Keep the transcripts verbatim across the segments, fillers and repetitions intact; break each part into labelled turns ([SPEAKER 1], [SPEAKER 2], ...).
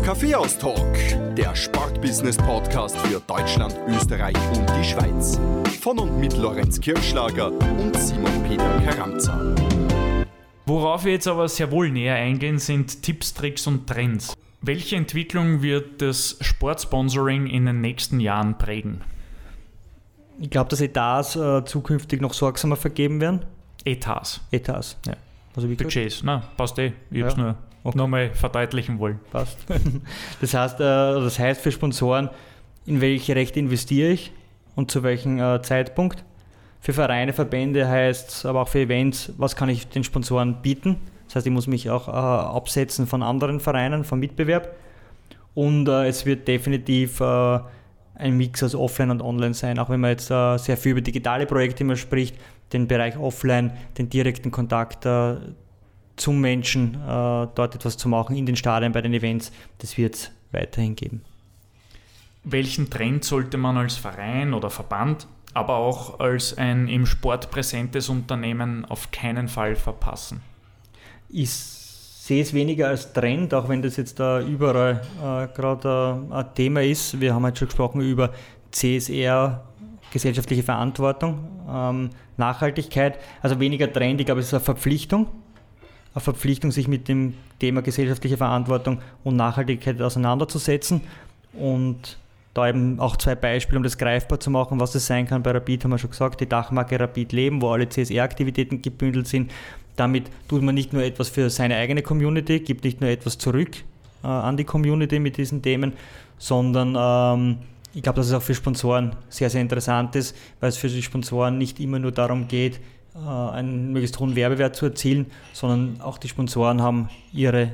[SPEAKER 1] Kaffeehaus-Talk, der Sportbusiness-Podcast für Deutschland, Österreich und die Schweiz. Von und mit Lorenz Kirschlager und Simon Peter Karamza.
[SPEAKER 2] Worauf wir jetzt aber sehr wohl näher eingehen, sind Tipps, Tricks und Trends. Welche Entwicklung wird das Sportsponsoring in den nächsten Jahren prägen?
[SPEAKER 3] Ich glaube, dass Etats äh, zukünftig noch sorgsamer vergeben werden.
[SPEAKER 2] Etats?
[SPEAKER 3] Etats.
[SPEAKER 2] Ja.
[SPEAKER 3] Also wie
[SPEAKER 2] Budgets, na, passt eh. Ich
[SPEAKER 3] ja.
[SPEAKER 2] habe es nur okay. nochmal verdeutlichen wollen.
[SPEAKER 3] Passt. Das heißt, äh, das heißt für Sponsoren, in welche Rechte investiere ich und zu welchem äh, Zeitpunkt. Für Vereine, Verbände heißt es, aber auch für Events, was kann ich den Sponsoren bieten. Das heißt, ich muss mich auch äh, absetzen von anderen Vereinen, vom Mitbewerb. Und äh, es wird definitiv äh, ein Mix aus Offline und Online sein, auch wenn man jetzt äh, sehr viel über digitale Projekte immer spricht, den Bereich Offline, den direkten Kontakt äh, zum Menschen, äh, dort etwas zu machen, in den Stadien, bei den Events, das wird es weiterhin geben.
[SPEAKER 2] Welchen Trend sollte man als Verein oder Verband, aber auch als ein im Sport präsentes Unternehmen auf keinen Fall verpassen?
[SPEAKER 3] Ich sehe es weniger als Trend, auch wenn das jetzt da überall äh, gerade äh, ein Thema ist. Wir haben halt schon gesprochen über C S R, gesellschaftliche Verantwortung, ähm, Nachhaltigkeit. Also weniger Trend, ich glaube, es ist eine Verpflichtung. Eine Verpflichtung, sich mit dem Thema gesellschaftliche Verantwortung und Nachhaltigkeit auseinanderzusetzen. Und da eben auch zwei Beispiele, um das greifbar zu machen, was das sein kann. Bei Rapid haben wir schon gesagt, die Dachmarke Rapid Leben, wo alle C S R-Aktivitäten gebündelt sind. Damit tut man nicht nur etwas für seine eigene Community, gibt nicht nur etwas zurück äh, an die Community mit diesen Themen, sondern ähm, ich glaube, dass es auch für Sponsoren sehr, sehr interessant ist, weil es für die Sponsoren nicht immer nur darum geht, äh, einen möglichst hohen Werbewert zu erzielen, sondern auch die Sponsoren haben ihre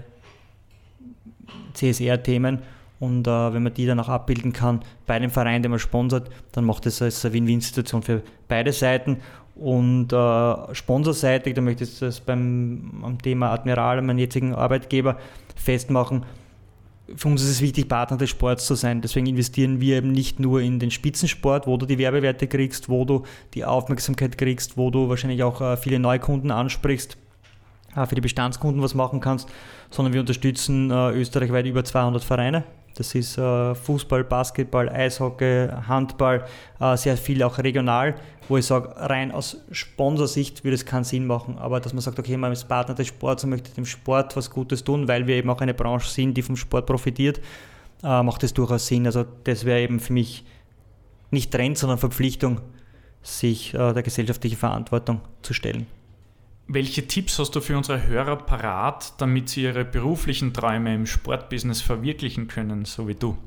[SPEAKER 3] C S R-Themen und äh, wenn man die dann auch abbilden kann bei dem Verein, den man sponsert, dann macht das als eine Win-Win-Situation für beide Seiten. Und äh, sponsorseitig, da möchte ich das beim am Thema Admiral, meinem jetzigen Arbeitgeber, festmachen. Für uns ist es wichtig, Partner des Sports zu sein. Deswegen investieren wir eben nicht nur in den Spitzensport, wo du die Werbewerte kriegst, wo du die Aufmerksamkeit kriegst, wo du wahrscheinlich auch äh, viele Neukunden ansprichst, äh, für die Bestandskunden was machen kannst, sondern wir unterstützen äh, österreichweit über zweihundert Vereine. Das ist äh, Fußball, Basketball, Eishockey, Handball, äh, sehr viel auch regional, wo ich sage, rein aus Sponsorsicht würde es keinen Sinn machen, aber dass man sagt, okay, man ist Partner des Sports und möchte dem Sport was Gutes tun, weil wir eben auch eine Branche sind, die vom Sport profitiert, äh, macht das durchaus Sinn. Also das wäre eben für mich nicht Trend, sondern Verpflichtung, sich äh, der gesellschaftlichen Verantwortung zu stellen.
[SPEAKER 2] Welche Tipps hast du für unsere Hörer parat, damit sie ihre beruflichen Träume im Sportbusiness verwirklichen können, so wie du?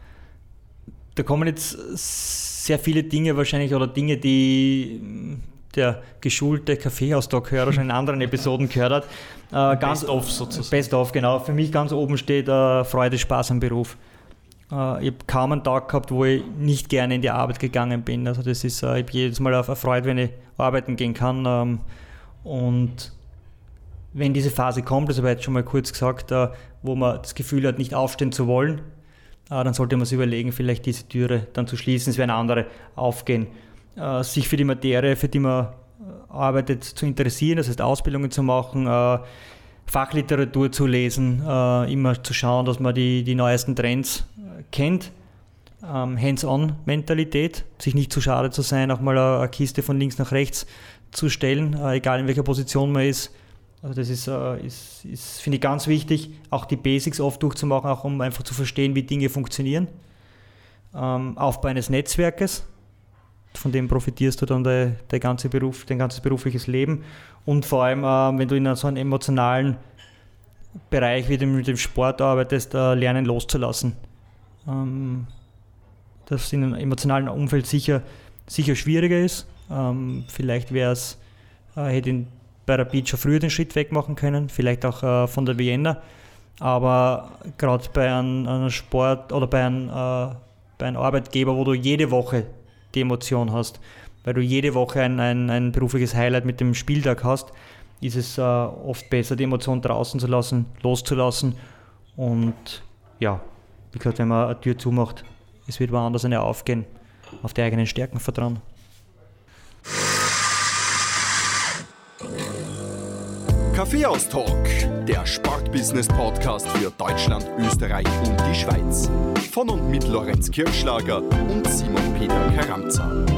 [SPEAKER 3] Da kommen jetzt sehr viele Dinge wahrscheinlich oder Dinge, die der geschulte Kaffeehaus-Talk-Hörer schon in anderen Episoden gehört hat. Äh, ganz,
[SPEAKER 2] Best of sozusagen.
[SPEAKER 3] Best of, genau. Für mich ganz oben steht äh, Freude, Spaß am Beruf. Äh, ich habe kaum einen Tag gehabt, wo ich nicht gerne in die Arbeit gegangen bin. Also das ist, äh, ich habe jedes Mal erfreut, wenn ich arbeiten gehen kann. Ähm, Und wenn diese Phase kommt, das habe ich jetzt schon mal kurz gesagt, wo man das Gefühl hat, nicht aufstehen zu wollen, dann sollte man sich überlegen, vielleicht diese Türe dann zu schließen, es werden andere aufgehen. Sich für die Materie, für die man arbeitet, zu interessieren, das heißt Ausbildungen zu machen, Fachliteratur zu lesen, immer zu schauen, dass man die, die neuesten Trends kennt. Hands-on-Mentalität, sich nicht zu schade zu sein, auch mal eine Kiste von links nach rechts zu stellen, äh, egal in welcher Position man ist. Also das ist, äh, ist, ist finde ich, ganz wichtig, auch die Basics oft durchzumachen, auch um einfach zu verstehen, wie Dinge funktionieren. Ähm, Aufbau eines Netzwerkes, von dem profitierst du dann de, de ganze Beruf, dein ganzes berufliches Leben. Und vor allem, äh, wenn du in so einem emotionalen Bereich wie dem, mit dem Sport arbeitest, äh, lernen loszulassen. Ähm, das in einem emotionalen Umfeld sicher, sicher schwieriger ist. Ähm, vielleicht wäre es, äh, hätte ich bei Rapid schon früher den Schritt wegmachen können, vielleicht auch äh, von der Vienna, aber gerade bei einem, einem Sport oder bei einem, äh, bei einem Arbeitgeber, wo du jede Woche die Emotion hast, weil du jede Woche ein, ein, ein berufliches Highlight mit dem Spieltag hast, ist es äh, oft besser, die Emotion draußen zu lassen, loszulassen und ja, wie gesagt, wenn man eine Tür zumacht, es wird woanders eine aufgehen, auf die eigenen Stärken vertrauen.
[SPEAKER 1] Kaffeehaus-Talk, der Sportbusiness-Podcast für Deutschland, Österreich und die Schweiz. Von und mit Lorenz Kirschlager und Simon Peter Karamza.